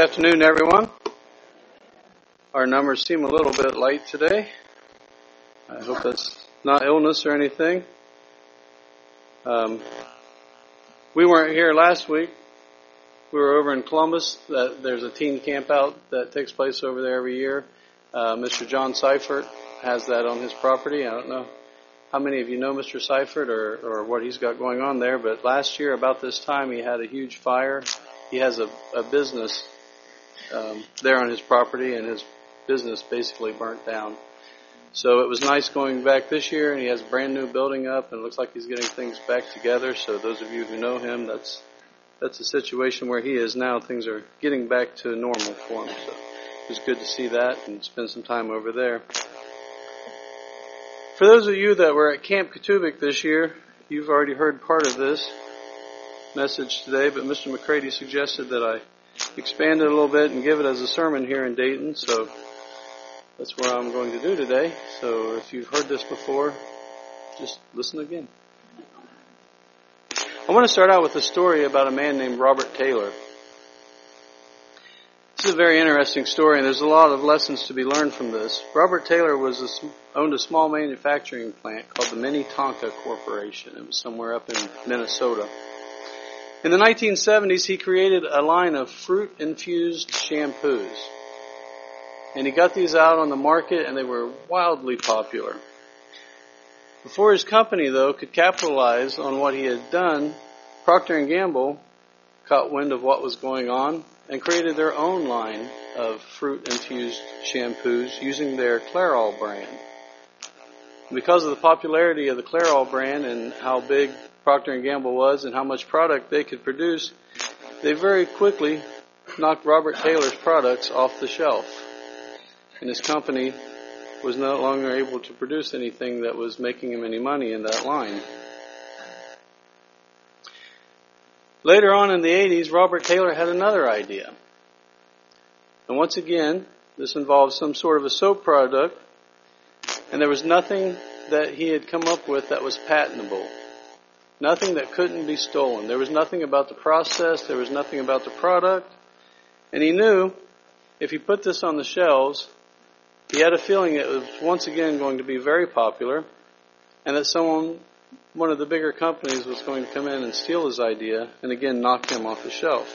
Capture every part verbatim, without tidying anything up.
afternoon, everyone. Our numbers seem a little bit light today. I hope that's not illness or anything. Um, we weren't here last week. We were over in Columbus. That, there's a teen camp out that takes place over there every year. Uh, Mister John Seifert has that on his property. I don't know how many of you know Mister Seifert or, or what he's got going on there, but last year about this time he had a huge fire. He has a, a business um, there on his property, and his business basically burnt down. So it was nice going back this year, and he has a brand new building up, and it looks like he's getting things back together. So those of you who know him, that's that's the situation where he is now. Things are getting back to normal for him. So it was good to see that and spend some time over there. For those of you that were at Camp Katubik this year, you've already heard part of this message today, but Mister McCready suggested that I expand it a little bit and give it as a sermon here in Dayton, so that's what I'm going to do today. So if you've heard this before, just listen again. I want to start out with a story about a man named Robert Taylor. This is a very interesting story, and there's a lot of lessons to be learned from this. Robert Taylor was a, owned a small manufacturing plant called the Minnetonka Corporation. It was somewhere up in Minnesota. In the nineteen seventies, he created a line of fruit-infused shampoos. And he got these out on the market, and they were wildly popular. Before his company, though, could capitalize on what he had done, Procter and Gamble caught wind of what was going on and created their own line of fruit-infused shampoos using their Clairol brand. Because of the popularity of the Clairol brand and how big Procter and Gamble was and how much product they could produce, they very quickly knocked Robert Taylor's products off the shelf. And his company was no longer able to produce anything that was making him any money in that line. Later on in the eighties, Robert Taylor had another idea. And once again, this involved some sort of a soap product, and there was nothing that he had come up with that was patentable. Nothing that couldn't be stolen. There was nothing about the process. There was nothing about the product. And he knew if he put this on the shelves, he had a feeling it was once again going to be very popular, and that someone, one of the bigger companies, was going to come in and steal his idea and again knock him off the shelf.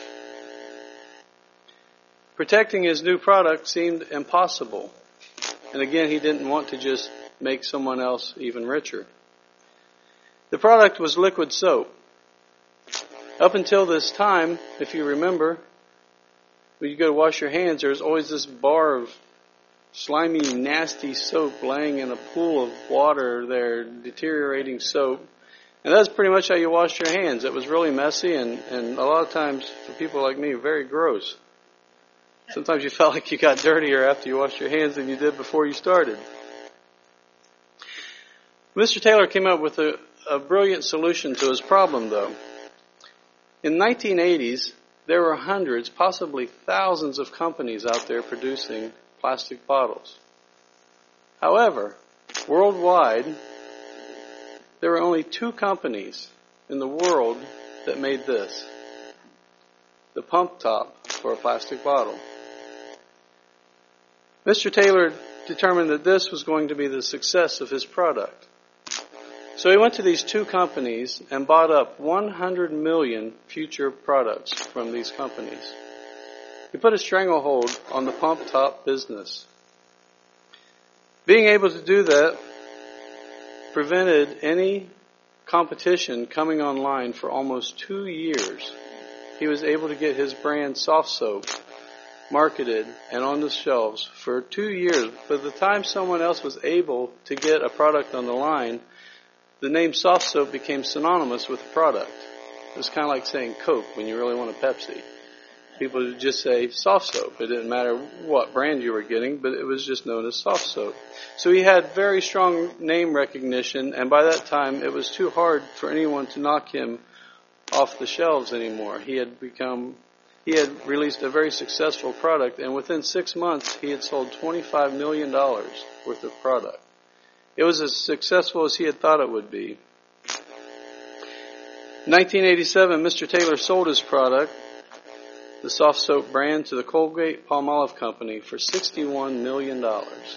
Protecting his new product seemed impossible. And again, he didn't want to just make someone else even richer. The product was liquid soap. Up until this time, if you remember, when you go to wash your hands, there's always this bar of slimy, nasty soap laying in a pool of water there, deteriorating soap. And that's pretty much how you wash your hands. It was really messy, and, and a lot of times, for people like me, very gross. Sometimes you felt like you got dirtier after you washed your hands than you did before you started. Mister Taylor came up with a, a brilliant solution to his problem, though. In the nineteen eighties, there were hundreds, possibly thousands of companies out there producing plastic bottles. However, worldwide, there were only two companies in the world that made this. The pump top for a plastic bottle. Mister Taylor determined that this was going to be the success of his product. So he went to these two companies and bought up one hundred million future products from these companies. He put a stranglehold on the pump top business. Being able to do that prevented any competition coming online for almost two years. He was able to get his brand Soft Soap marketed and on the shelves for two years. By the time someone else was able to get a product on the line, the name Soft Soap became synonymous with the product. It was kind of like saying Coke when you really want a Pepsi. People would just say soft soap. It didn't matter what brand you were getting, but it was just known as soft soap. So he had very strong name recognition, and by that time it was too hard for anyone to knock him off the shelves anymore. He had become, he had released a very successful product, and within six months he had sold twenty-five million dollars worth of product. It was as successful as he had thought it would be. In nineteen eighty-seven, Mister Taylor sold his product, the soft soap brand to the Colgate Palmolive Company for sixty-one million dollars.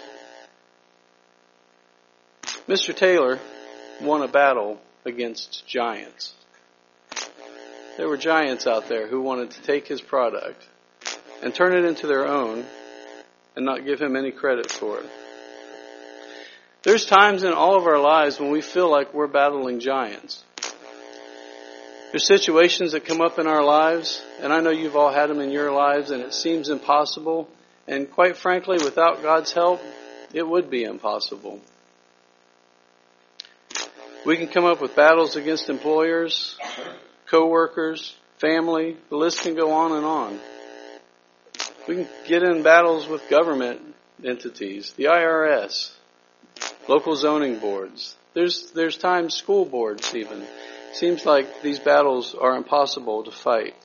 Mister Taylor won a battle against giants. There were giants out there who wanted to take his product and turn it into their own and not give him any credit for it. There's times in all of our lives when we feel like we're battling giants. There's situations that come up in our lives, and I know you've all had them in your lives, and it seems impossible. And quite frankly, without God's help, it would be impossible. We can come up with battles against employers, co-workers, family. The list can go on and on. We can get in battles with government entities, the I R S, local zoning boards. There's there's times school boards even. Seems like these battles are impossible to fight.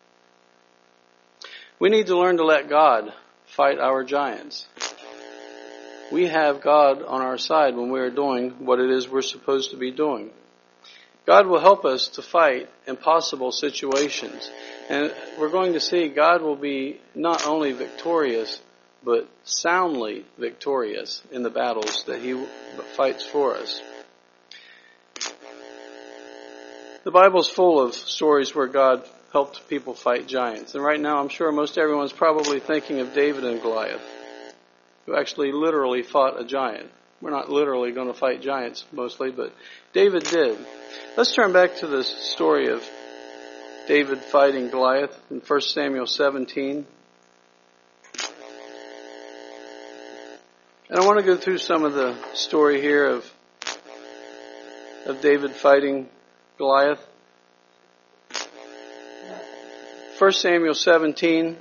We need to learn to let God fight our giants. We have God on our side when we are doing what it is we're supposed to be doing. God will help us to fight impossible situations. And we're going to see God will be not only victorious, but soundly victorious in the battles that He fights for us. The Bible's full of stories where God helped people fight giants. And right now I'm sure most everyone's probably thinking of David and Goliath, who actually literally fought a giant. We're not literally going to fight giants mostly, but David did. Let's turn back to the story of David fighting Goliath in First Samuel seventeen. And I want to go through some of the story here of, of David fighting Goliath. First Samuel seventeen.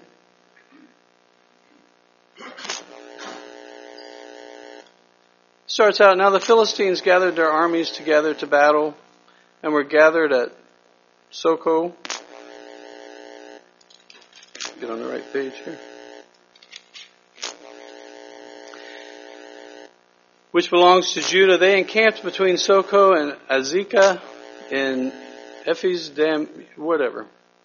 Starts out, now the Philistines gathered their armies together to battle and were gathered at Socoh. Get on the right page here. Which belongs to Judah. They encamped between Socoh and Azekah in Ephes Dam, whatever.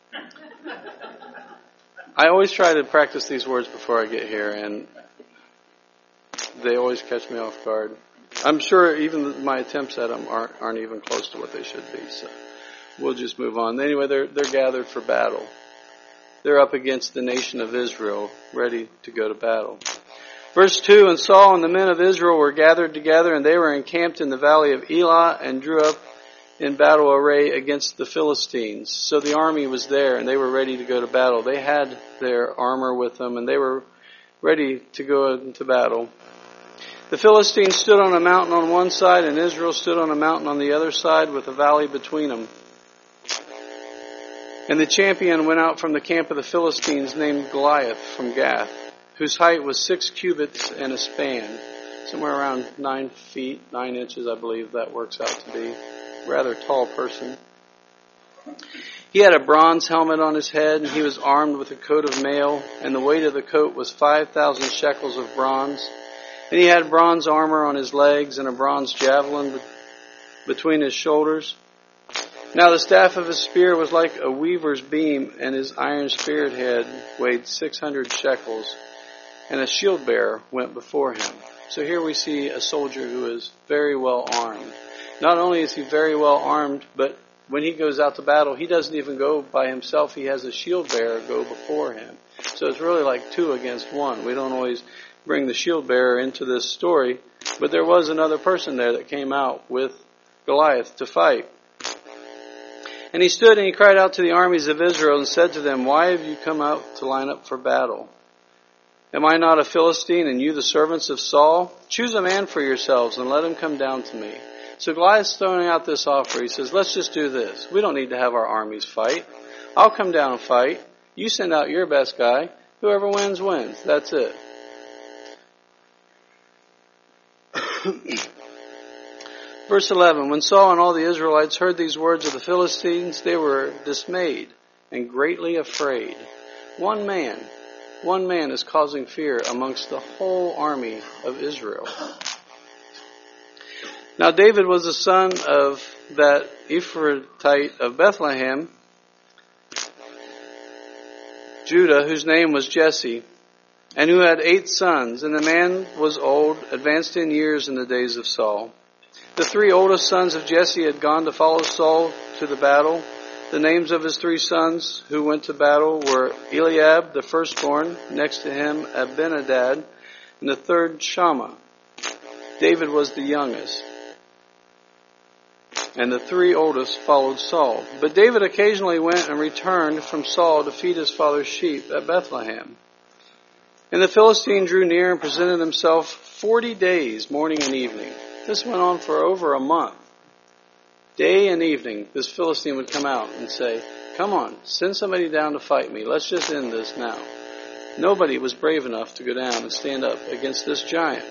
I always try to practice these words before I get here, and they always catch me off guard. I'm sure even my attempts at them aren't, aren't even close to what they should be, so we'll just move on. Anyway, they're, they're gathered for battle. They're up against the nation of Israel, ready to go to battle. Verse two, and Saul and the men of Israel were gathered together, and they were encamped in the valley of Elah, and drew up in battle array against the Philistines. So the army was there, and they were ready to go to battle. They had their armor with them, and they were ready to go into battle. The Philistines stood on a mountain on one side, and Israel stood on a mountain on the other side, with a valley between them. And the champion went out from the camp of the Philistines, named Goliath, from Gath, whose height was six cubits and a span, somewhere around nine feet, nine inches, I believe that works out to be. Rather tall person. He had a bronze helmet on his head, and he was armed with a coat of mail, and the weight of the coat was five thousand shekels of bronze. And he had bronze armor on his legs, and a bronze javelin between his shoulders. Now the staff of his spear was like a weaver's beam, and his iron spearhead weighed six hundred shekels, and a shield bearer went before him. So here we see a soldier who is very well armed. Not only is he very well armed, but when he goes out to battle, he doesn't even go by himself. He has a shield bearer go before him. So it's really like two against one. We don't always bring the shield bearer into this story, but there was another person there that came out with Goliath to fight. And he stood and he cried out to the armies of Israel and said to them, why have you come out to line up for battle? Am I not a Philistine, and you the servants of Saul? Choose a man for yourselves and let him come down to me. So Goliath's throwing out this offer. He says, let's just do this. We don't need to have our armies fight. I'll come down and fight. You send out your best guy. Whoever wins, wins. That's it. Verse eleven, when Saul and all the Israelites heard these words of the Philistines, they were dismayed and greatly afraid. One man, one man is causing fear amongst the whole army of Israel. Now David was the son of that Ephrathite of Bethlehem, Judah, whose name was Jesse, and who had eight sons, and the man was old, advanced in years in the days of Saul. The three oldest sons of Jesse had gone to follow Saul to the battle. The names of his three sons who went to battle were Eliab, the firstborn, next to him Abinadab, and the third Shammah. David was the youngest, and the three oldest followed Saul. But David occasionally went and returned from Saul to feed his father's sheep at Bethlehem. And the Philistine drew near and presented himself forty days, morning and evening. This went on for over a month. Day and evening, this Philistine would come out and say, "Come on, send somebody down to fight me. Let's just end this now." Nobody was brave enough to go down and stand up against this giant.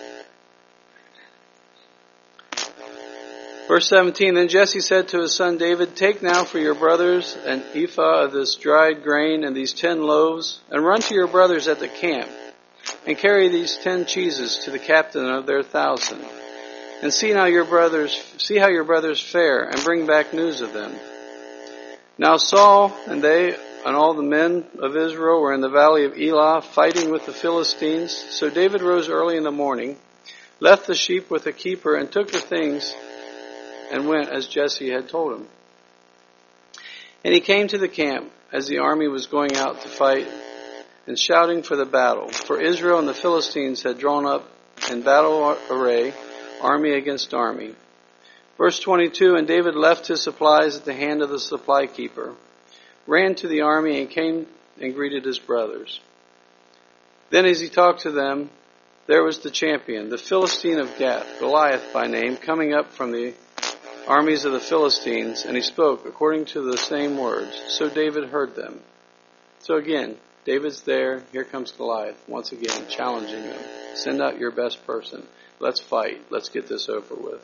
Verse seventeen, Then Jesse said to his son David, "Take now for your brothers an ephah of this dried grain and these ten loaves, and run to your brothers at the camp, and carry these ten cheeses to the captain of their thousand. And see now your brothers, see how your brothers fare, and bring back news of them." Now Saul and they and all the men of Israel were in the valley of Elah, fighting with the Philistines. So David rose early in the morning, left the sheep with a keeper, and took the things, and went as Jesse had told him. And he came to the camp as the army was going out to fight, and shouting for the battle. For Israel and the Philistines had drawn up in battle array, army against army. Verse twenty-two, And David left his supplies at the hand of the supply keeper, ran to the army, and came and greeted his brothers. Then as he talked to them, there was the champion, the Philistine of Gath, Goliath by name, coming up from the armies of the Philistines, and he spoke according to the same words. So David heard them. So again, David's there. Here comes Goliath, once again, challenging them. Send out your best person. Let's fight. Let's get this over with.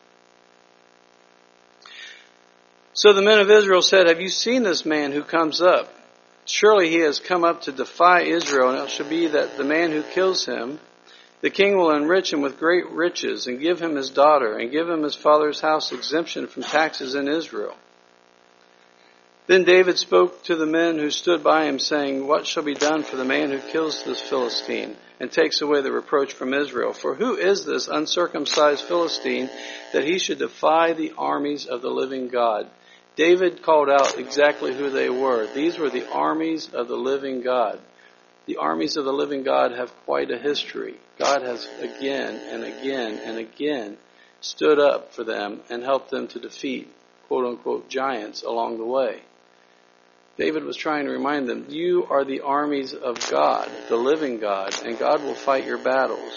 So the men of Israel said, "Have you seen this man who comes up? Surely he has come up to defy Israel, and it shall be that the man who kills him, the king will enrich him with great riches, and give him his daughter, and give him his father's house exemption from taxes in Israel." Then David spoke to the men who stood by him, saying, "What shall be done for the man who kills this Philistine, and takes away the reproach from Israel? For who is this uncircumcised Philistine, that he should defy the armies of the living God?" David called out exactly who they were. These were the armies of the living God. The armies of the living God have quite a history. God has again and again and again stood up for them and helped them to defeat quote-unquote giants along the way. David was trying to remind them, you are the armies of God, the living God, and God will fight your battles.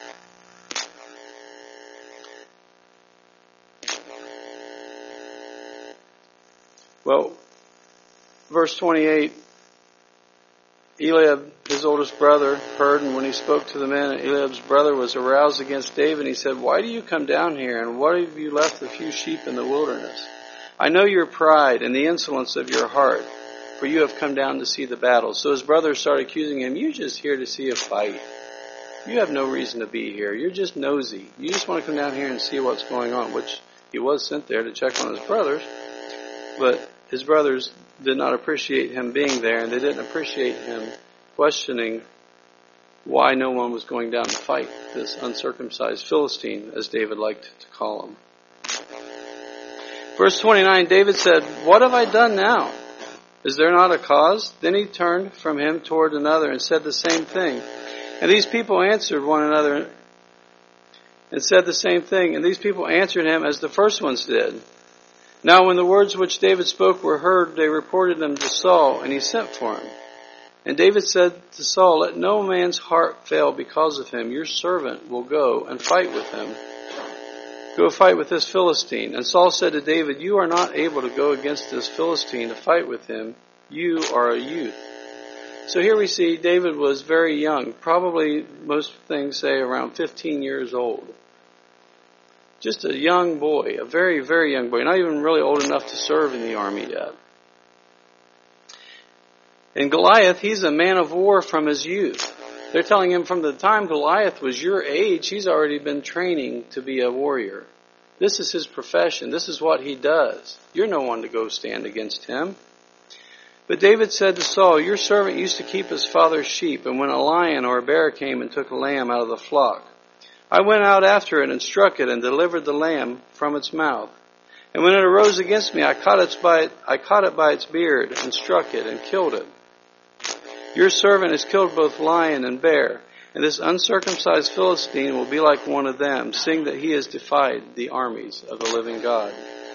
Well, verse twenty-eight, Eliab, his oldest brother, heard, and when he spoke to the men, Eliab's brother was aroused against David, and he said, "Why do you come down here, and why have you left the few sheep in the wilderness? I know your pride and the insolence of your heart, for you have come down to see the battle." So his brothers started accusing him, "You're just here to see a fight. You have no reason to be here. You're just nosy. You just want to come down here and see what's going on," which he was sent there to check on his brothers. But his brothers did not appreciate him being there, and they didn't appreciate him questioning why no one was going down to fight this uncircumcised Philistine, as David liked to call him. Verse twenty-nine, David said, "What have I done now? Is there not a cause?" Then he turned from him toward another and said the same thing. And these people answered one another and said the same thing. And these people answered him as the first ones did. Now when the words which David spoke were heard, they reported them to Saul, and he sent for him. And David said to Saul, "Let no man's heart fail because of him. Your servant will go and fight with him. Go fight with this Philistine." And Saul said to David, "You are not able to go against this Philistine to fight with him. You are a youth." So here we see David was very young, probably most things say around fifteen years old. Just a young boy, a very, very young boy, not even really old enough to serve in the army yet. And Goliath, he's a man of war from his youth. They're telling him from the time Goliath was your age, he's already been training to be a warrior. This is his profession. This is what he does. You're no one to go stand against him. But David said to Saul, "Your servant used to keep his father's sheep, and when a lion or a bear came and took a lamb out of the flock, I went out after it and struck it and delivered the lamb from its mouth. And when it arose against me, I caught it by, I caught it by its beard and struck it and killed it. Your servant has killed both lion and bear, and this uncircumcised Philistine will be like one of them, seeing that he has defied the armies of the living God."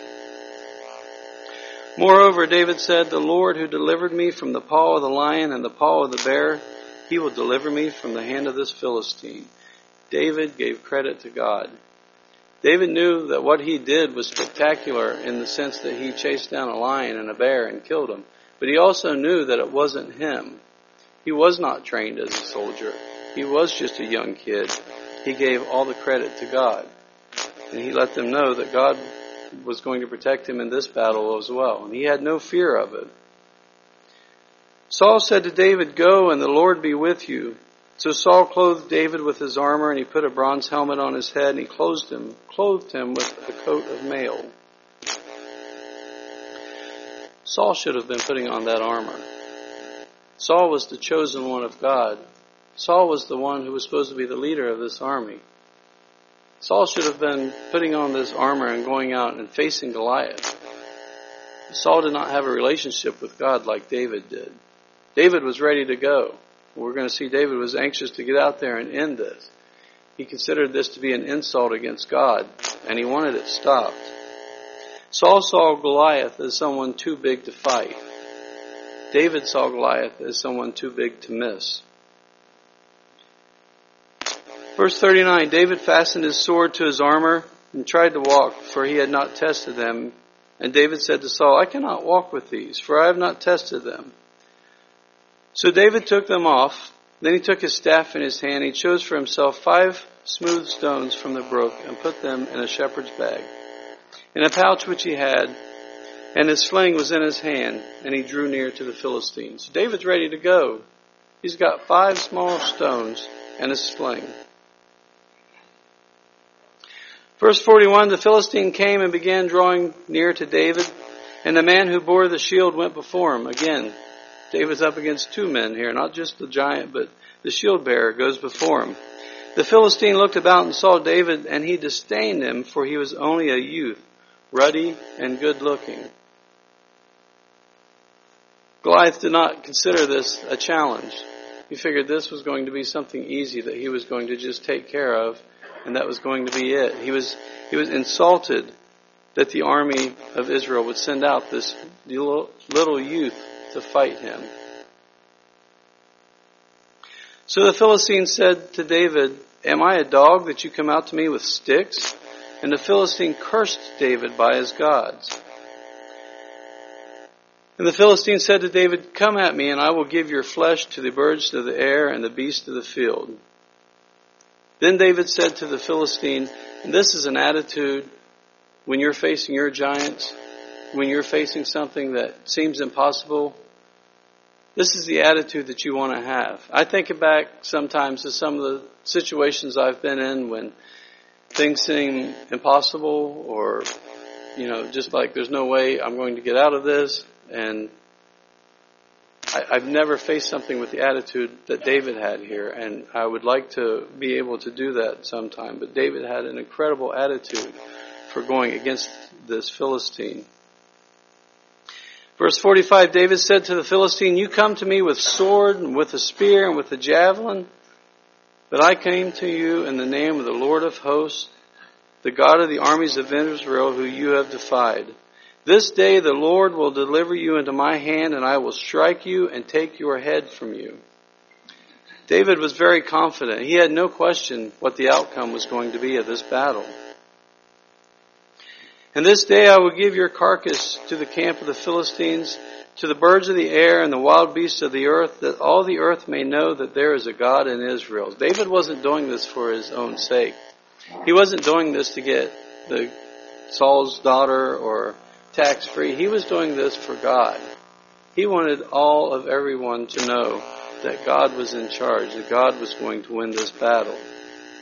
Moreover, David said, "The Lord who delivered me from the paw of the lion and the paw of the bear, he will deliver me from the hand of this Philistine." David gave credit to God. David knew that what he did was spectacular in the sense that he chased down a lion and a bear and killed them. But he also knew that it wasn't him. He was not trained as a soldier. He was just a young kid. He gave all the credit to God. And he let them know that God was going to protect him in this battle as well. And he had no fear of it. Saul said to David, "Go, and the Lord be with you." So Saul clothed David with his armor, and he put a bronze helmet on his head, and he clothed him, clothed him with a coat of mail. Saul should have been putting on that armor. Saul was the chosen one of God. Saul was the one who was supposed to be the leader of this army. Saul should have been putting on this armor and going out and facing Goliath. Saul did not have a relationship with God like David did. David was ready to go. We're going to see David was anxious to get out there and end this. He considered this to be an insult against God, and he wanted it stopped. Saul saw Goliath as someone too big to fight. David saw Goliath as someone too big to miss. Verse thirty-nine, David fastened his sword to his armor and tried to walk, for he had not tested them. And David said to Saul, "I cannot walk with these, for I have not tested them." So David took them off. Then he took his staff in his hand. He chose for himself five smooth stones from the brook and put them in a shepherd's bag, in a pouch which he had, and his sling was in his hand, and he drew near to the Philistines. David's ready to go. He's got five small stones and a sling. Verse forty-one, the Philistine came and began drawing near to David, and the man who bore the shield went before him. Again, David's up against two men here, not just the giant, but the shield bearer goes before him. The Philistine looked about and saw David, and he disdained him, for he was only a youth, ruddy and good looking. Goliath did not consider this a challenge. He figured this was going to be something easy that he was going to just take care of, and that was going to be it. He was he was insulted that the army of Israel would send out this little, little youth to fight him. So the Philistine said to David, "Am I a dog that you come out to me with sticks?" And the Philistine cursed David by his gods. And the Philistine said to David, "Come at me, and I will give your flesh to the birds of the air and the beasts of the field." Then David said to the Philistine, and this is an attitude when you're facing your giants, when you're facing something that seems impossible, this is the attitude that you want to have. I think back sometimes to some of the situations I've been in when things seem impossible, or, you know, just like there's no way I'm going to get out of this. And I, I've never faced something with the attitude that David had here, and I would like to be able to do that sometime. But David had an incredible attitude for going against this Philistine. Verse forty-five, David said to the Philistine, "You come to me with sword and with a spear and with a javelin, but I came to you in the name of the Lord of hosts, the God of the armies of Israel, who you have defied. This day the Lord will deliver you into my hand, and I will strike you and take your head from you." David was very confident. He had no question what the outcome was going to be of this battle. "And this day I will give your carcass to the camp of the Philistines, to the birds of the air and the wild beasts of the earth, that all the earth may know that there is a God in Israel." David wasn't doing this for his own sake. He wasn't doing this to get the Saul's daughter or tax-free. He was doing this for God. He wanted all of everyone to know that God was in charge, that God was going to win this battle.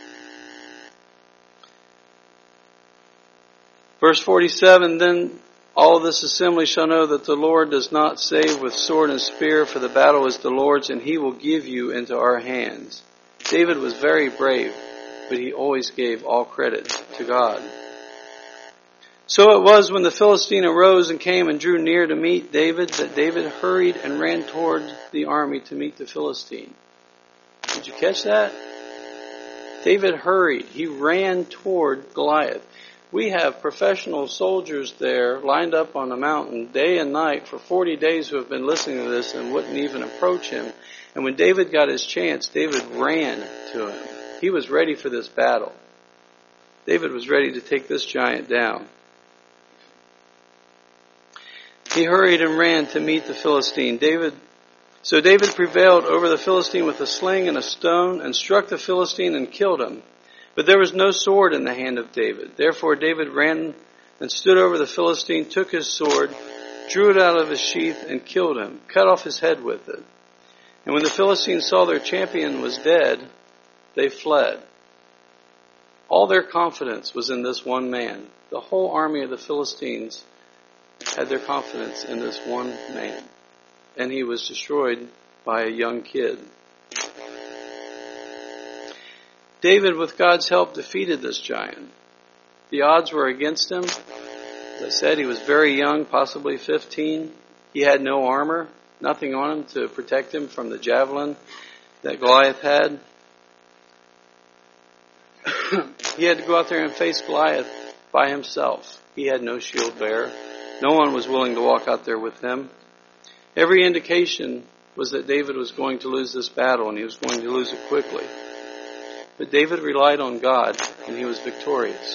Verse forty-seven, then All this assembly shall know that the Lord does not save with sword and spear, for the battle is the Lord's, and he will give you into our hands. David was very brave, but he always gave all credit to God. So it was when the Philistine arose and came and drew near to meet David, that David hurried and ran toward the army to meet the Philistine. Did you catch that? David hurried. He ran toward Goliath. We have professional soldiers there lined up on the mountain day and night for forty days who have been listening to this and wouldn't even approach him. And when David got his chance, David ran to him. He was ready for this battle. David was ready to take this giant down. He hurried and ran to meet the Philistine. David, so David prevailed over the Philistine with a sling and a stone and struck the Philistine and killed him. But there was no sword in the hand of David. Therefore David ran and stood over the Philistine, took his sword, drew it out of his sheath and killed him, cut off his head with it. And when the Philistines saw their champion was dead, they fled. All their confidence was in this one man. The whole army of the Philistines had their confidence in this one man. And he was destroyed by a young kid. David, with God's help, defeated this giant. The odds were against him. As I said, he was very young, possibly fifteen. He had no armor, nothing on him to protect him from the javelin that Goliath had. He had to go out there and face Goliath by himself. He had no shield bearer. No one was willing to walk out there with him. Every indication was that David was going to lose this battle, and he was going to lose it quickly. But David relied on God, and he was victorious.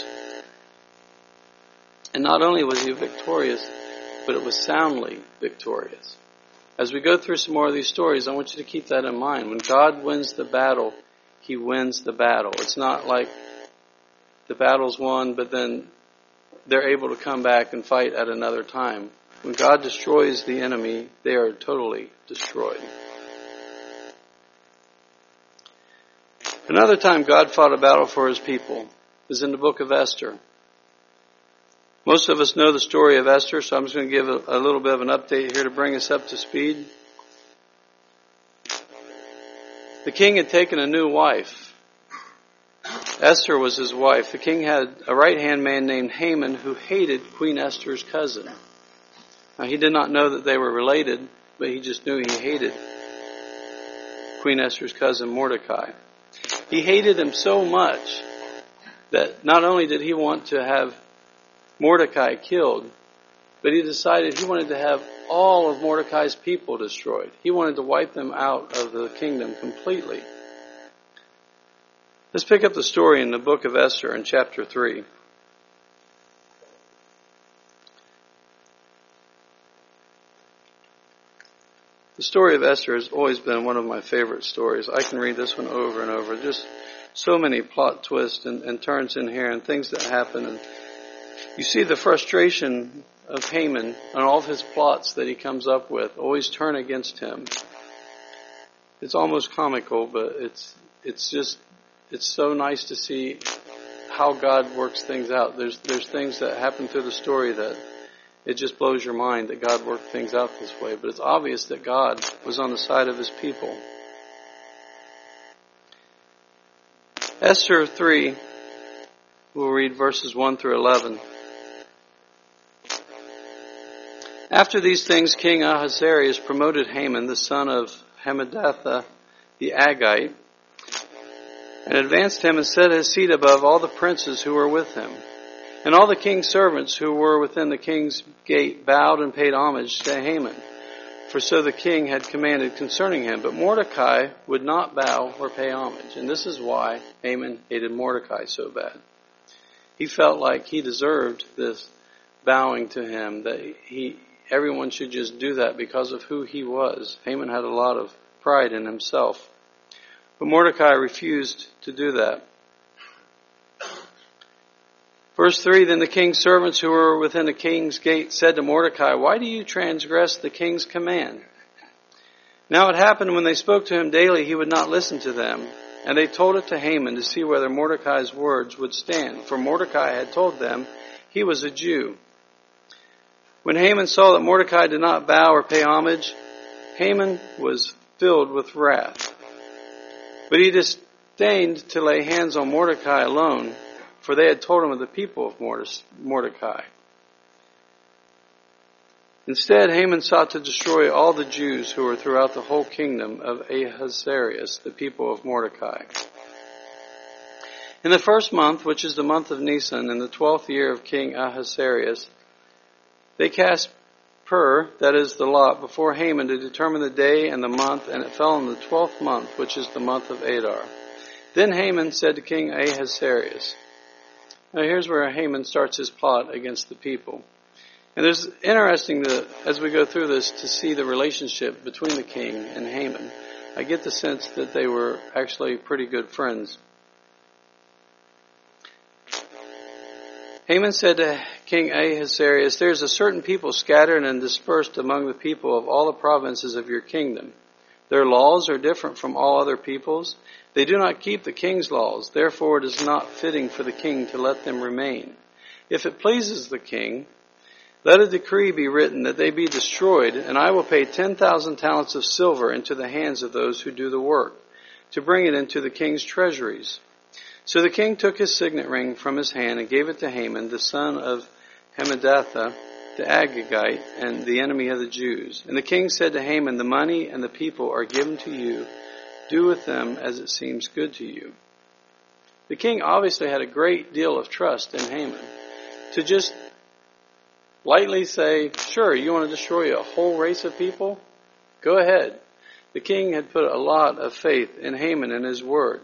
And not only was he victorious, but it was soundly victorious. As we go through some more of these stories, I want you to keep that in mind. When God wins the battle, he wins the battle. It's not like the battle's won, but then they're able to come back and fight at another time. When God destroys the enemy, they are totally destroyed. Another time God fought a battle for his people is in the book of Esther. Most of us know the story of Esther, so I'm just going to give a, a little bit of an update here to bring us up to speed. The king had taken a new wife. Esther was his wife. The king had a right-hand man named Haman who hated Queen Esther's cousin. Now, he did not know that they were related, but he just knew he hated Queen Esther's cousin Mordecai. He hated him so much that not only did he want to have Mordecai killed, but he decided he wanted to have all of Mordecai's people destroyed. He wanted to wipe them out of the kingdom completely. Let's pick up the story in the book of Esther in chapter three. The story of Esther has always been one of my favorite stories. I can read this one over and over. Just so many plot twists and, and turns in here and things that happen. And you see the frustration of Haman and all of his plots that he comes up with always turn against him. It's almost comical, but it's it's just it's so nice to see how God works things out. There's there's things that happen through the story that it just blows your mind that God worked things out this way. But it's obvious that God was on the side of his people. Esther three, we'll read verses one through eleven. After these things, King Ahasuerus promoted Haman, the son of Hammedatha the Agagite, and advanced him and set his seat above all the princes who were with him. And all the king's servants who were within the king's gate bowed and paid homage to Haman, for so the king had commanded concerning him. But Mordecai would not bow or pay homage. And this is why Haman hated Mordecai so bad. He felt like he deserved this bowing to him, that he everyone should just do that because of who he was. Haman had a lot of pride in himself. But Mordecai refused to do that. Verse three, then the king's servants who were within the king's gate said to Mordecai, why do you transgress the king's command? Now it happened when they spoke to him daily, he would not listen to them. And they told it to Haman to see whether Mordecai's words would stand. For Mordecai had told them he was a Jew. When Haman saw that Mordecai did not bow or pay homage, Haman was filled with wrath. But he disdained to lay hands on Mordecai alone, for they had told him of the people of Mordecai. Instead, Haman sought to destroy all the Jews who were throughout the whole kingdom of Ahasuerus, the people of Mordecai. In the first month, which is the month of Nisan, in the twelfth year of King Ahasuerus, they cast pur, that is the lot, before Haman to determine the day and the month, and it fell in the twelfth month, which is the month of Adar. Then Haman said to King Ahasuerus. Now here's where Haman starts his plot against the people. And it's interesting that as we go through this to see the relationship between the king and Haman. I get the sense that they were actually pretty good friends. Haman said to King Ahasuerus, "There is a certain people scattered and dispersed among the people of all the provinces of your kingdom. Their laws are different from all other peoples. They do not keep the king's laws. Therefore it is not fitting for the king to let them remain. If it pleases the king, let a decree be written that they be destroyed, and I will pay ten thousand talents of silver into the hands of those who do the work, to bring it into the king's treasuries." So the king took his signet ring from his hand and gave it to Haman, the son of Hammedatha, the Agagite, and the enemy of the Jews. And the king said to Haman, "The money and the people are given to you. Do with them as it seems good to you." The king obviously had a great deal of trust in Haman. To just lightly say, "Sure, you want to destroy a whole race of people? Go ahead." The king had put a lot of faith in Haman and his word.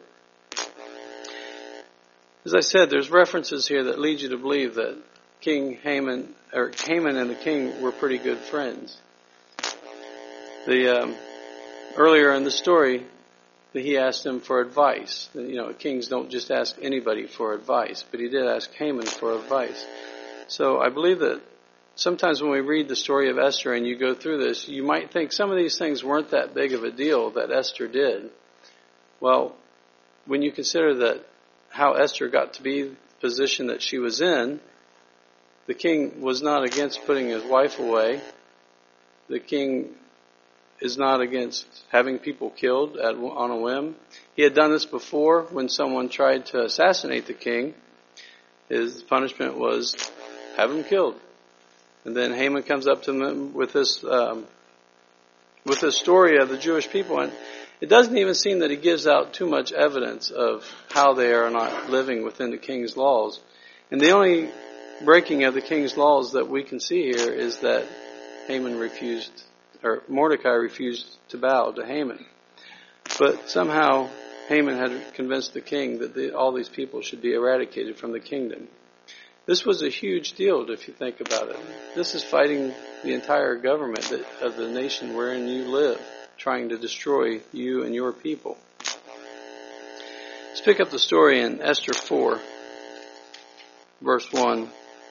As I said, there's references here that lead you to believe that King Haman, or Haman and the king were pretty good friends. The um, earlier in the story, he asked him for advice. You know, kings don't just ask anybody for advice, but he did ask Haman for advice. So I believe that sometimes when we read the story of Esther and you go through this, you might think some of these things weren't that big of a deal that Esther did. Well, when you consider that how Esther got to be the position that she was in, the king was not against putting his wife away. The king is not against having people killed at, on a whim. He had done this before when someone tried to assassinate the king. His punishment was have him killed. And then Haman comes up to him with this um, with this story of the Jewish people, and it doesn't even seem that he gives out too much evidence of how they are not living within the king's laws. And the only breaking of the king's laws that we can see here is that Haman refused, or Mordecai refused to bow to Haman. But somehow Haman had convinced the king that the, all these people should be eradicated from the kingdom. This was a huge deal if you think about it. This is fighting the entire government that, of the nation wherein you live, trying to destroy you and your people. Let's pick up the story in Esther four, verse one.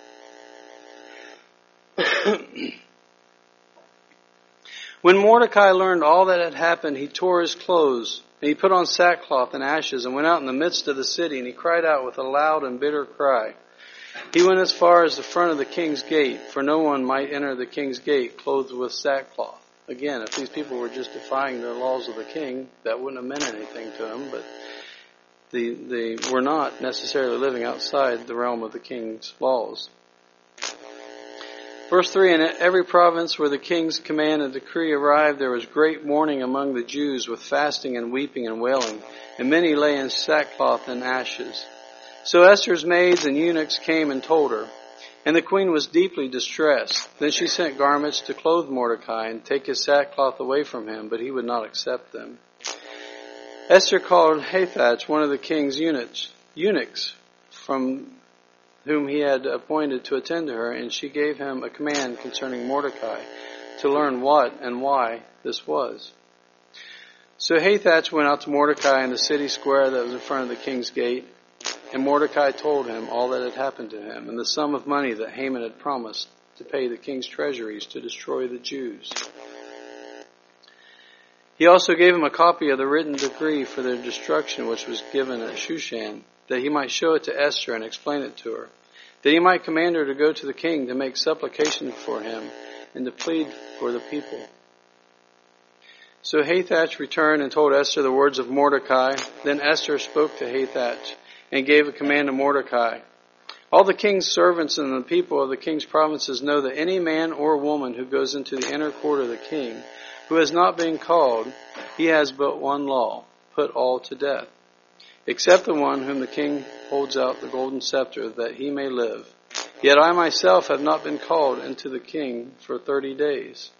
When Mordecai learned all that had happened, he tore his clothes, and he put on sackcloth and ashes, and went out in the midst of the city, and he cried out with a loud and bitter cry. He went as far as the front of the king's gate, for no one might enter the king's gate clothed with sackcloth. Again, if these people were just defying the laws of the king, that wouldn't have meant anything to them, but the, they were not necessarily living outside the realm of the king's laws. Verse three, in every province where the king's command and decree arrived, there was great mourning among the Jews with fasting and weeping and wailing, and many lay in sackcloth and ashes. So Esther's maids and eunuchs came and told her, and the queen was deeply distressed. Then she sent garments to clothe Mordecai and take his sackcloth away from him, but he would not accept them. Esther called Hathach, one of the king's eunuchs, eunuchs from whom he had appointed to attend to her, and she gave him a command concerning Mordecai to learn what and why this was. So Hathach went out to Mordecai in the city square that was in front of the king's gate, and Mordecai told him all that had happened to him and the sum of money that Haman had promised to pay the king's treasuries to destroy the Jews. He also gave him a copy of the written decree for their destruction which was given at Shushan, that he might show it to Esther and explain it to her. that he might command her to go to the king to make supplication for him and to plead for the people. So Hathach returned and told Esther the words of Mordecai. Then Esther spoke to Hathach and gave a command to Mordecai. All the king's servants and the people of the king's provinces know that any man or woman who goes into the inner court of the king, who has not been called, he has but one law: put all to death, except the one whom the king holds out the golden scepter, that he may live. Yet I myself have not been called into the king for thirty days.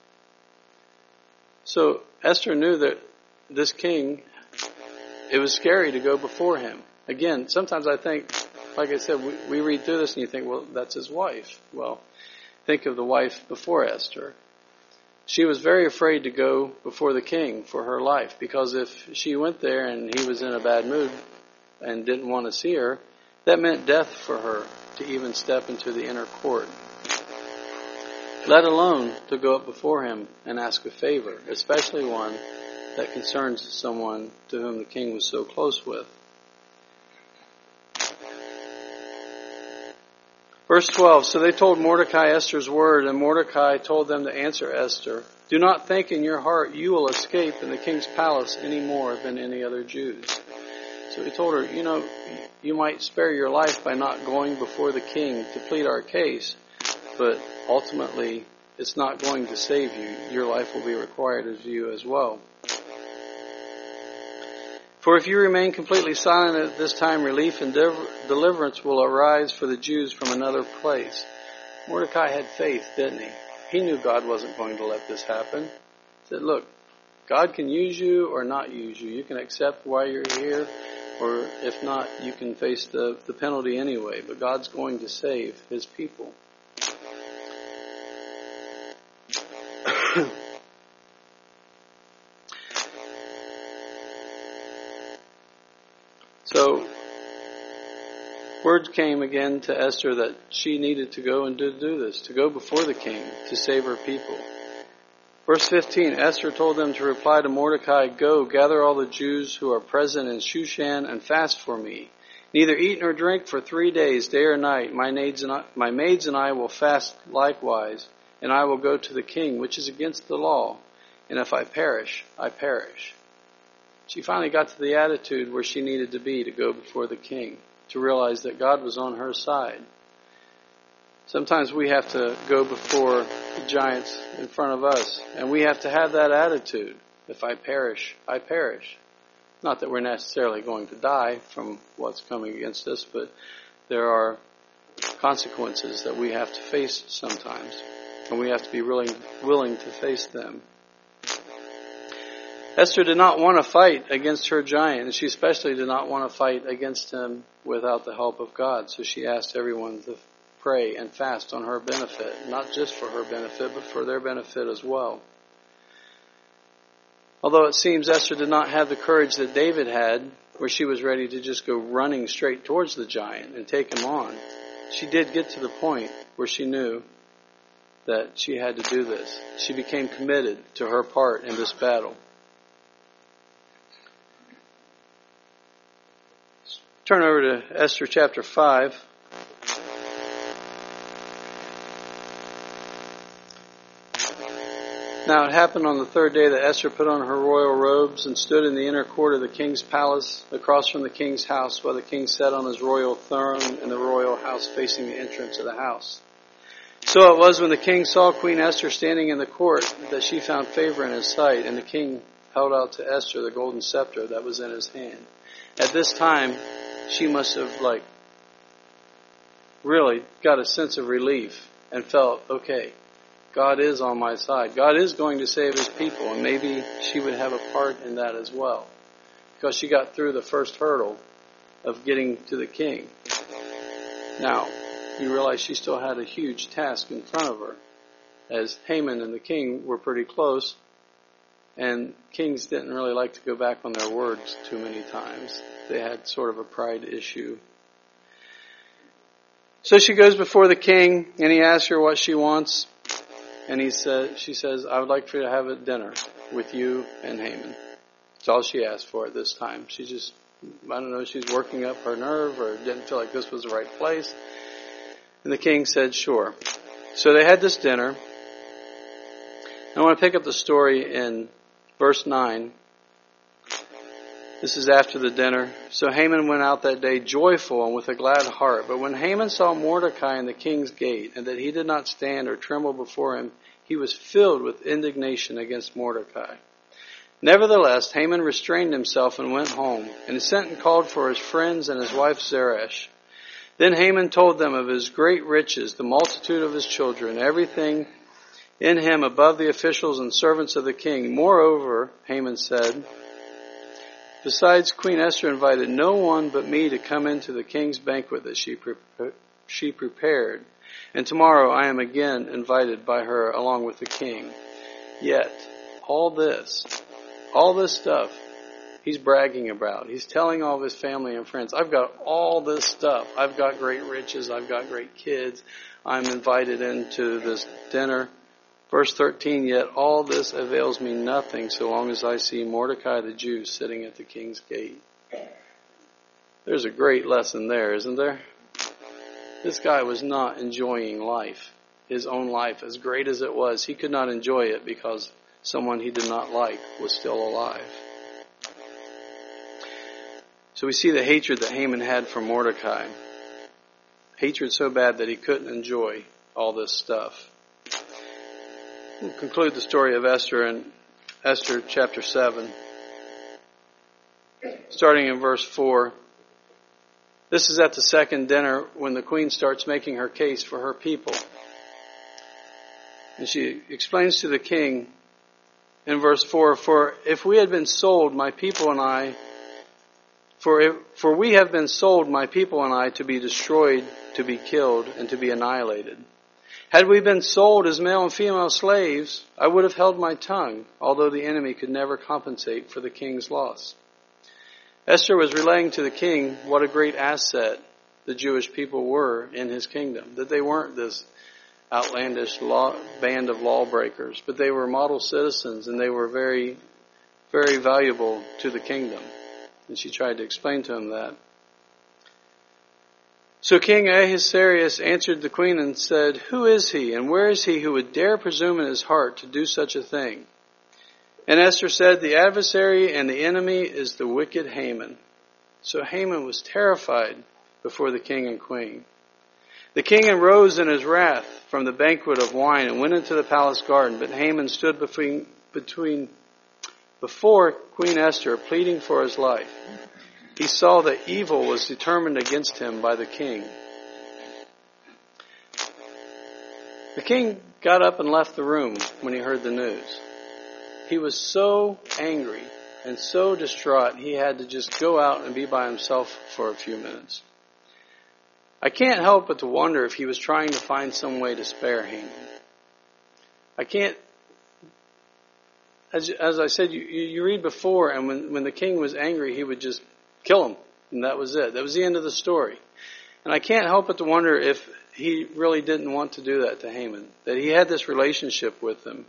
So Esther knew that this king, it was scary to go before him. Again, sometimes I think, like I said, we, we read through this and you think, well, that's his wife. Well, think of the wife before Esther. She was very afraid to go before the king for her life, because if she went there and he was in a bad mood and didn't want to see her, that meant death for her to even step into the inner court, let alone to go up before him and ask a favor, especially one that concerns someone to whom the king was so close with. Verse twelve, so they told Mordecai Esther's word, and Mordecai told them to answer Esther, do not think in your heart you will escape in the king's palace any more than any other Jews. So he told her, you know, you might spare your life by not going before the king to plead our case, but ultimately it's not going to save you. Your life will be required of you as well. For if you remain completely silent at this time, relief and deliverance will arise for the Jews from another place. Mordecai had faith, didn't he? He knew God wasn't going to let this happen. He said, look, God can use you or not use you. You can accept why you're here, or if not, you can face the, the penalty anyway. But God's going to save his people. So, word came again to Esther that she needed to go and do, do this, to go before the king to save her people. Verse fifteen, Esther told them to reply to Mordecai, go, gather all the Jews who are present in Shushan and fast for me. Neither eat nor drink for three days, day or night. My maids and I, my maids and I will fast likewise, and I will go to the king, which is against the law. And if I perish, I perish. She finally got to the attitude where she needed to be to go before the king, to realize that God was on her side. Sometimes we have to go before the giants in front of us, and we have to have that attitude. If I perish, I perish. Not that we're necessarily going to die from what's coming against us, but there are consequences that we have to face sometimes, and we have to be willing, willing to face them. Esther did not want to fight against her giant, and she especially did not want to fight against him without the help of God. So she asked everyone to pray and fast on her benefit, not just for her benefit, but for their benefit as well. Although it seems Esther did not have the courage that David had, where she was ready to just go running straight towards the giant and take him on, she did get to the point where she knew that she had to do this. She became committed to her part in this battle. Turn over to Esther chapter five. Now it happened on the third day that Esther put on her royal robes and stood in the inner court of the king's palace, across from the king's house, while the king sat on his royal throne in the royal house facing the entrance of the house. So it was when the king saw Queen Esther standing in the court that she found favor in his sight, and the king held out to Esther the golden scepter that was in his hand. At this time, she must have, like, really got a sense of relief and felt, okay, God is on my side. God is going to save his people, and maybe she would have a part in that as well, because she got through the first hurdle of getting to the king. Now, you realize she still had a huge task in front of her, as Haman and the king were pretty close, and kings didn't really like to go back on their words too many times. They had sort of a pride issue. So she goes before the king, and he asks her what she wants. And he said, she says, I would like for you to have a dinner with you and Haman. That's all she asked for at this time. She just, I don't know, she's working up her nerve or didn't feel like this was the right place. And the king said, sure. So they had this dinner. I want to pick up the story in verse nine. This is after the dinner. So Haman went out that day joyful and with a glad heart. But when Haman saw Mordecai in the king's gate, and that he did not stand or tremble before him, he was filled with indignation against Mordecai. Nevertheless, Haman restrained himself and went home, and he sent and called for his friends and his wife Zeresh. Then Haman told them of his great riches, the multitude of his children, everything in him above the officials and servants of the king. Moreover, Haman said, besides, Queen Esther invited no one but me to come into the king's banquet that she pre- she prepared, and tomorrow I am again invited by her along with the king. Yet, all this, all this stuff, he's bragging about. He's telling all of his family and friends, I've got all this stuff. I've got great riches. I've got great kids. I'm invited into this dinner. Verse thirteen, yet all this avails me nothing so long as I see Mordecai the Jew sitting at the king's gate. There's a great lesson there, isn't there? This guy was not enjoying life, his own life, as great as it was. He could not enjoy it because someone he did not like was still alive. So we see the hatred that Haman had for Mordecai. Hatred so bad that he couldn't enjoy all this stuff. We'll conclude the story of Esther in Esther chapter seven. Starting in verse four. This is at the second dinner when the queen starts making her case for her people. And she explains to the king in verse four, for if we had been sold, my people and I, for if, for we have been sold, my people and I, to be destroyed, to be killed, and to be annihilated. Had we been sold as male and female slaves, I would have held my tongue, although the enemy could never compensate for the king's loss. Esther was relaying to the king what a great asset the Jewish people were in his kingdom, that they weren't this outlandish law, band of lawbreakers, but they were model citizens and they were very, very valuable to the kingdom. And she tried to explain to him that. So King Ahasuerus answered the queen and said, who is he, and where is he who would dare presume in his heart to do such a thing? And Esther said, the adversary and the enemy is the wicked Haman. So Haman was terrified before the king and queen. The king arose in his wrath from the banquet of wine and went into the palace garden, but Haman stood between, between before Queen Esther, pleading for his life. He saw that evil was determined against him by the king. The king got up and left the room when he heard the news. He was so angry and so distraught, he had to just go out and be by himself for a few minutes. I can't help but to wonder if he was trying to find some way to spare Haman. I can't, as, as I said, you, you read before, and when, when the king was angry, he would just kill him, and that was it. That was the end of the story. And I can't help but to wonder if he really didn't want to do that to Haman, that he had this relationship with him.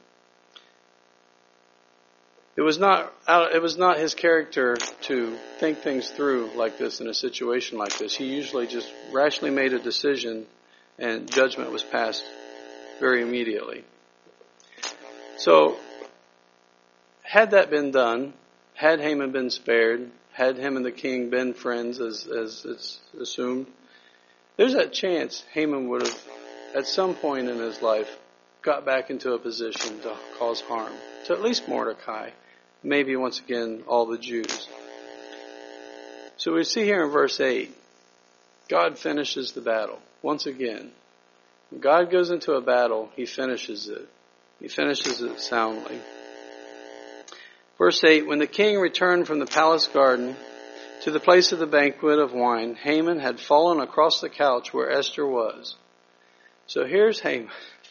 It was not it was not his character to think things through like this in a situation like this. He usually just rationally made a decision, and judgment was passed very immediately. So, had that been done, had Haman been spared, had him and the king been friends, as, as it's assumed, there's that chance Haman would have, at some point in his life, got back into a position to cause harm to at least Mordecai, maybe once again all the Jews. So we see here in verse eight, God finishes the battle once again. When God goes into a battle, He finishes it. He finishes it soundly. Verse eight, when the king returned from the palace garden to the place of the banquet of wine, Haman had fallen across the couch where Esther was. So here's Haman,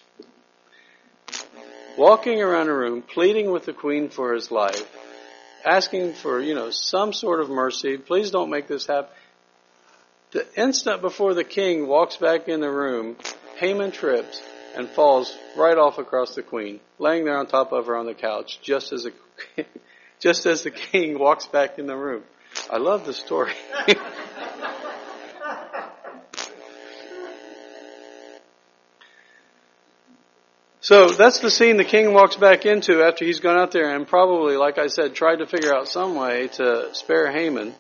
walking around a room, pleading with the queen for his life, asking for, you know, some sort of mercy. Please don't make this happen. The instant before the king walks back in the room, Haman trips and falls right off across the queen, laying there on top of her on the couch, just as a, just as the king walks back in the room. I love the story. So that's the scene the king walks back into after he's gone out there and probably, like I said, tried to figure out some way to spare Haman.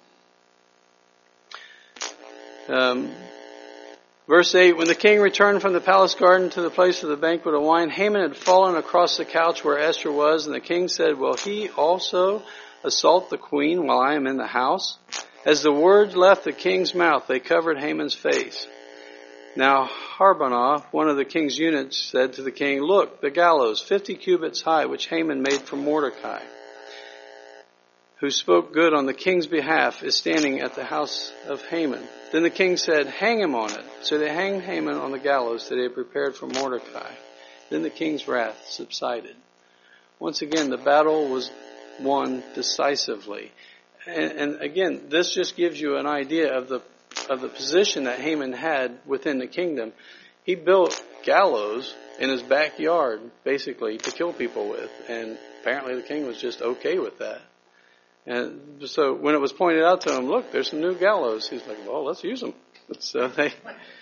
Um, verse eight, when the king returned from the palace garden to the place of the banquet of wine, Haman had fallen across the couch where Esther was, and the king said, will he also assault the queen while I am in the house? As the words left the king's mouth, they covered Haman's face. Now Harbonah, one of the king's eunuchs, said to the king, look, the gallows, fifty cubits high, which Haman made for Mordecai, who spoke good on the king's behalf, is standing at the house of Haman. Then the king said, hang him on it. So they hanged Haman on the gallows that they had prepared for Mordecai. Then the king's wrath subsided. Once again, the battle was won decisively. And, and again, this just gives you an idea of the of the position that Haman had within the kingdom. He built gallows in his backyard, basically, to kill people with. And apparently the king was just okay with that. And so when it was pointed out to him, look, there's some new gallows, he's like, well, let's use them. So they,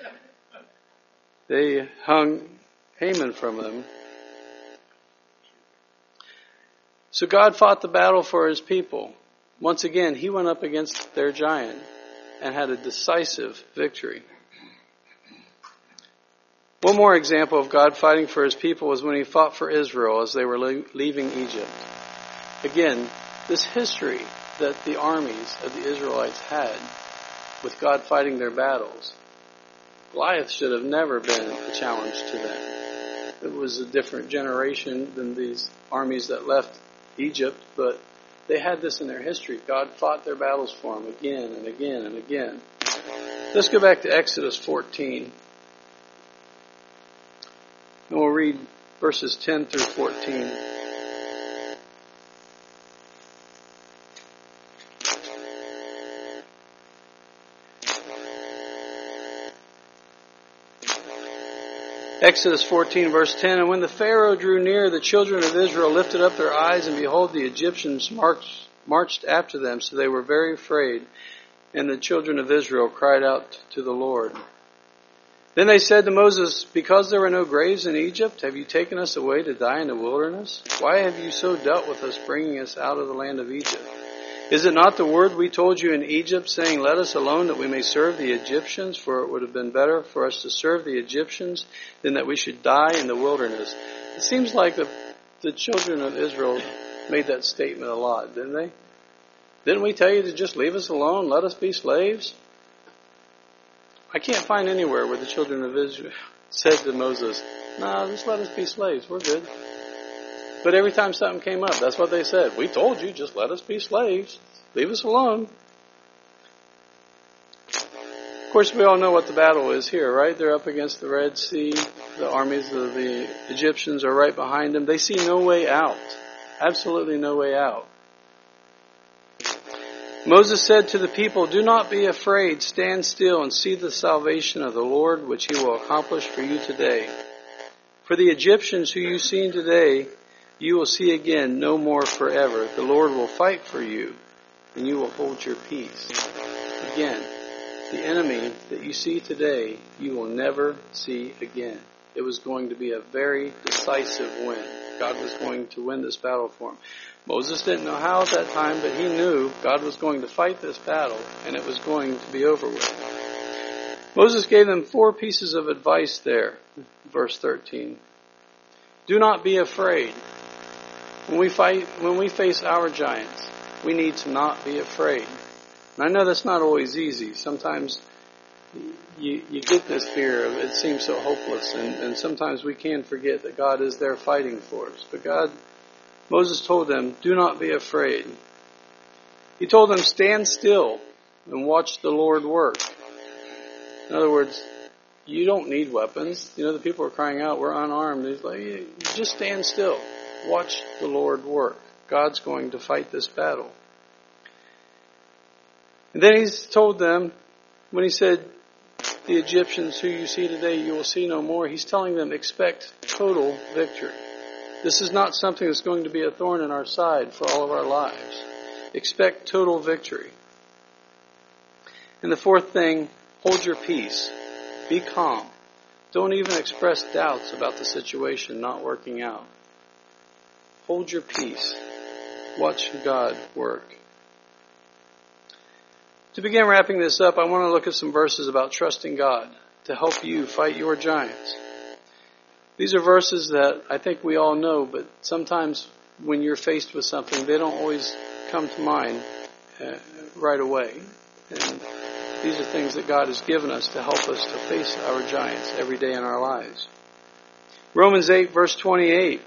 they hung Haman from them. So God fought the battle for his people. Once again, he went up against their giant and had a decisive victory. One more example of God fighting for his people was when he fought for Israel as they were leaving Egypt. Again, this history that the armies of the Israelites had with God fighting their battles, Goliath should have never been a challenge to them. It was a different generation than these armies that left Egypt, but they had this in their history. God fought their battles for them again and again and again. Let's go back to Exodus fourteen. And we'll read verses ten through fourteen. Exodus fourteen, verse ten, and when the Pharaoh drew near, the children of Israel lifted up their eyes, and behold, the Egyptians marched, marched after them, so they were very afraid. And the children of Israel cried out to the Lord. Then they said to Moses, because there were no graves in Egypt, have you taken us away to die in the wilderness? Why have you so dealt with us, bringing us out of the land of Egypt? Is it not the word we told you in Egypt, saying, let us alone that we may serve the Egyptians? For it would have been better for us to serve the Egyptians than that we should die in the wilderness. It seems like the, the children of Israel made that statement a lot, didn't they? Didn't we tell you to just leave us alone, let us be slaves? I can't find anywhere where the children of Israel said to Moses, no, just let us be slaves, we're good. But every time something came up, that's what they said. We told you, just let us be slaves. Leave us alone. Of course, we all know what the battle is here, right? They're up against the Red Sea. The armies of the Egyptians are right behind them. They see no way out. Absolutely no way out. Moses said to the people, do not be afraid. Stand still and see the salvation of the Lord, which he will accomplish for you today. For the Egyptians who you see today, you will see again no more forever. The Lord will fight for you, and you will hold your peace. Again, the enemy that you see today, you will never see again. It was going to be a very decisive win. God was going to win this battle for him. Moses didn't know how at that time, but he knew God was going to fight this battle, and it was going to be over with. Moses gave them four pieces of advice there. Verse thirteen. Do not be afraid. When we fight, when we face our giants, we need to not be afraid. And I know that's not always easy. Sometimes you, you get this fear of it seems so hopeless, and, and sometimes we can forget that God is there fighting for us. But God, Moses told them, do not be afraid. He told them, stand still and watch the Lord work. In other words, you don't need weapons. You know, the people are crying out, we're unarmed. He's like, just stand still. Watch the Lord work. God's going to fight this battle. And then he's told them, when he said, the Egyptians who you see today, you will see no more. He's telling them, expect total victory. This is not something that's going to be a thorn in our side for all of our lives. Expect total victory. And the fourth thing, hold your peace. Be calm. Don't even express doubts about the situation not working out. Hold your peace. Watch God work. To begin wrapping this up, I want to look at some verses about trusting God to help you fight your giants. These are verses that I think we all know, but sometimes when you're faced with something, they don't always come to mind uh, right away. And these are things that God has given us to help us to face our giants every day in our lives. Romans eight, verse twenty-eight.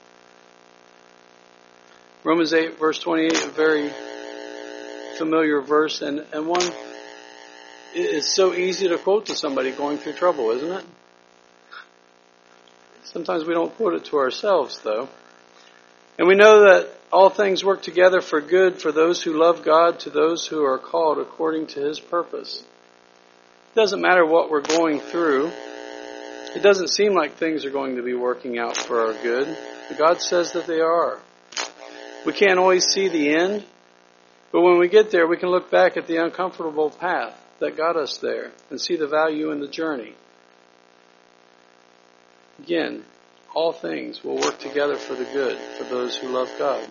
Romans eight, verse twenty-eight, a very familiar verse, and, and one is so easy to quote to somebody going through trouble, isn't it? Sometimes we don't quote it to ourselves, though. And we know that all things work together for good for those who love God, to those who are called according to His purpose. It doesn't matter what we're going through. It doesn't seem like things are going to be working out for our good, but God says that they are. We can't always see the end, but when we get there, we can look back at the uncomfortable path that got us there and see the value in the journey. Again, all things will work together for the good for those who love God.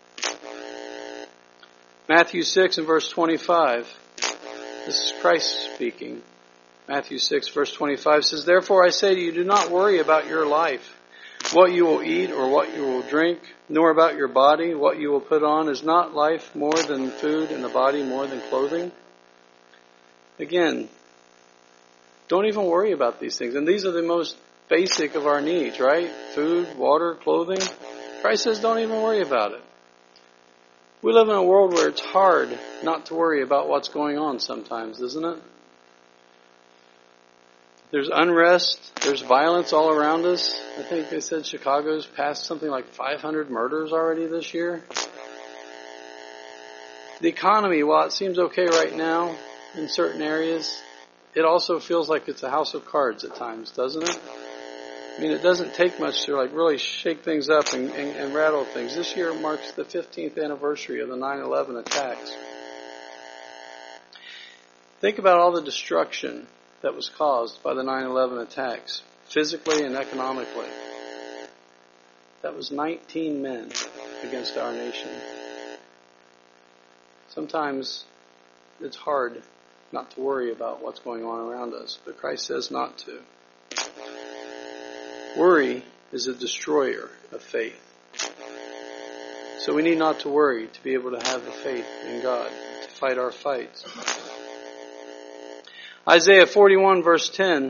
Matthew six and verse twenty-five. This is Christ speaking. Matthew six verse twenty-five says, "Therefore I say to you, do not worry about your life, what you will eat or what you will drink, nor about your body, what you will put on. Is not life more than food and the body more than clothing?" Again, don't even worry about these things. And these are the most basic of our needs, right? Food, water, clothing. Christ says don't even worry about it. We live in a world where it's hard not to worry about what's going on sometimes, isn't it? There's unrest, there's violence all around us. I think they said Chicago's passed something like five hundred murders already this year. The economy, while it seems okay right now in certain areas, it also feels like it's a house of cards at times, doesn't it? I mean, it doesn't take much to like really shake things up and, and, and rattle things. This year marks the fifteenth anniversary of the nine eleven attacks. Think about all the destruction that was caused by the nine eleven attacks, physically and economically. That was nineteen men against our nation. Sometimes it's hard not to worry about what's going on around us, but Christ says not to. Worry is a destroyer of faith. So we need not to worry to be able to have the faith in God, to fight our fights. Isaiah forty-one verse ten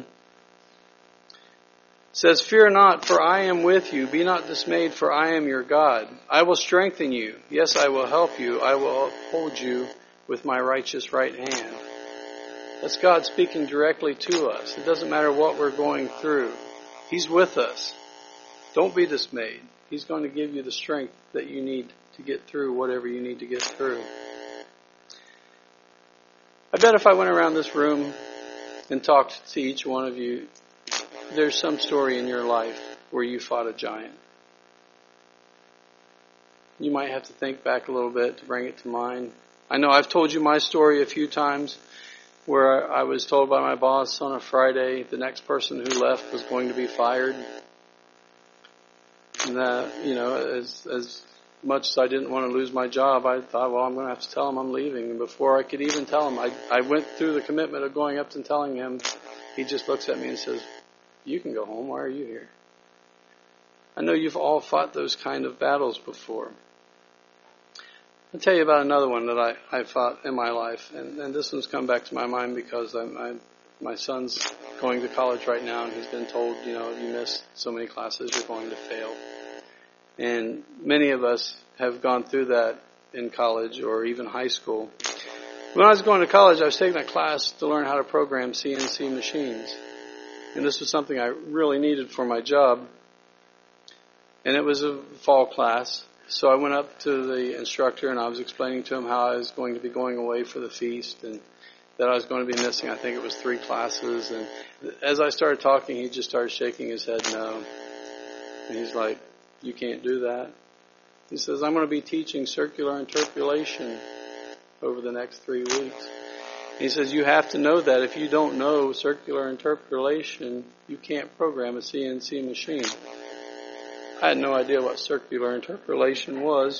says, "Fear not, for I am with you. Be not dismayed, for I am your God. I will strengthen you. Yes, I will help you. I will uphold you with my righteous right hand." That's God speaking directly to us. It doesn't matter what we're going through. He's with us. Don't be dismayed. He's going to give you the strength that you need to get through whatever you need to get through. I bet if I went around this room and talked to each one of you, there's some story in your life where you fought a giant. You might have to think back a little bit to bring it to mind. I know I've told you my story a few times, where I was told by my boss on a Friday the next person who left was going to be fired. And that, you know, as as much as I didn't want to lose my job, I thought, well, I'm going to have to tell him I'm leaving. And before I could even tell him, I, I went through the commitment of going up and telling him. He just looks at me and says, "You can go home. Why are you here?" I know you've all fought those kind of battles before. I'll tell you about another one that I, I fought in my life, and, and this one's come back to my mind because I'm, I'm, my son's going to college right now, and he's been told, you know, if you miss so many classes, you're going to fail. And many of us have gone through that in college or even high school. When I was going to college, I was taking a class to learn how to program C N C machines, and this was something I really needed for my job, and it was a fall class. So I went up to the instructor and I was explaining to him how I was going to be going away for the feast and that I was going to be missing, I think it was three classes. And as I started talking, he just started shaking his head no. And he's like, "You can't do that." He says, "I'm going to be teaching circular interpolation over the next three weeks. He says you have to know that. If you don't know circular interpolation, you can't program a C N C machine. I had no idea what circular interpolation was.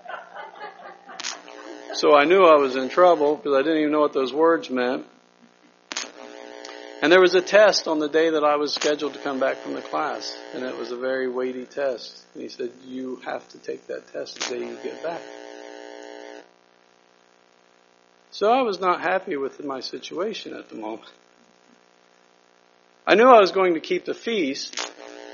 So I knew I was in trouble because I didn't even know what those words meant. And there was a test on the day that I was scheduled to come back from the class. And it was a very weighty test. And he said, you have to take that test the day you get back. So I was not happy with my situation at the moment. I knew I was going to keep the feast.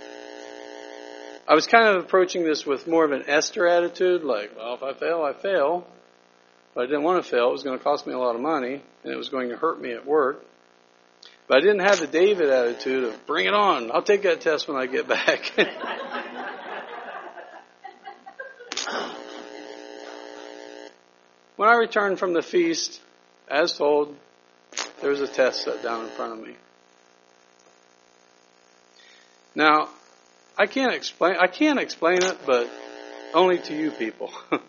I was kind of approaching this with more of an Esther attitude, like, well, if I fail, I fail. But I didn't want to fail. It was going to cost me a lot of money, and it was going to hurt me at work. But I didn't have the David attitude of, bring it on. I'll take that test when I get back. When I returned from the feast, as told, there was a test set down in front of me. Now, I can't explain, I can't explain it, but only to you people.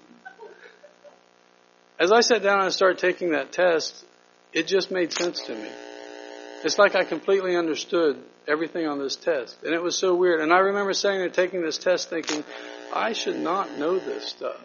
As I sat down and started taking that test, it just made sense to me. It's like I completely understood everything on this test. And it was so weird. And I remember sitting there taking this test thinking, I should not know this stuff.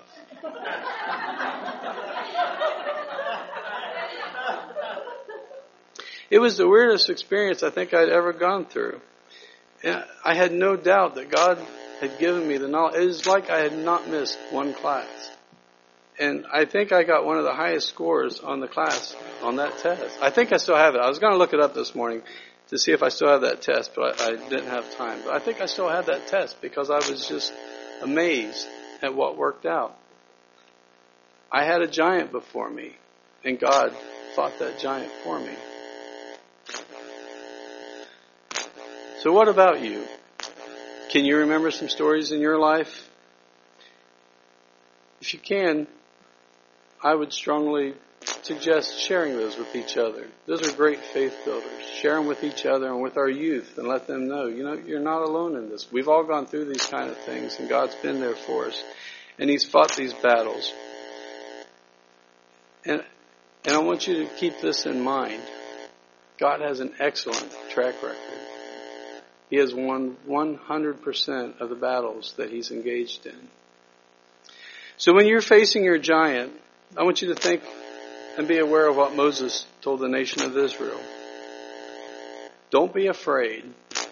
It was the weirdest experience I think I'd ever gone through. And I had no doubt that God had given me the knowledge. It was like I had not missed one class. And I think I got one of the highest scores on the class on that test. I think I still have it. I was going to look it up this morning to see if I still have that test, but I, I didn't have time. But I think I still have that test because I was just amazed at what worked out. I had a giant before me, and God fought that giant for me. So what about you? Can you remember some stories in your life? If you can, I would strongly suggest sharing those with each other. Those are great faith builders. Share them with each other and with our youth and let them know, you know, you're not alone in this. We've all gone through these kind of things, and God's been there for us. And He's fought these battles. And, and I want you to keep this in mind. God has an excellent track record. He has won one hundred percent of the battles that He's engaged in. So when you're facing your giant, I want you to think and be aware of what Moses told the nation of Israel. Don't be afraid.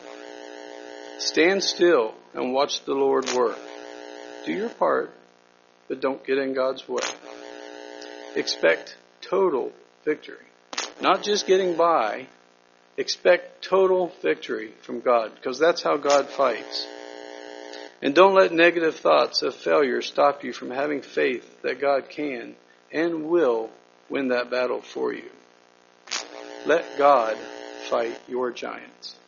Stand still and watch the Lord work. Do your part, but don't get in God's way. Expect total victory. Not just getting by. Expect total victory from God, because that's how God fights. And don't let negative thoughts of failure stop you from having faith that God can and will win that battle for you. Let God fight your giants.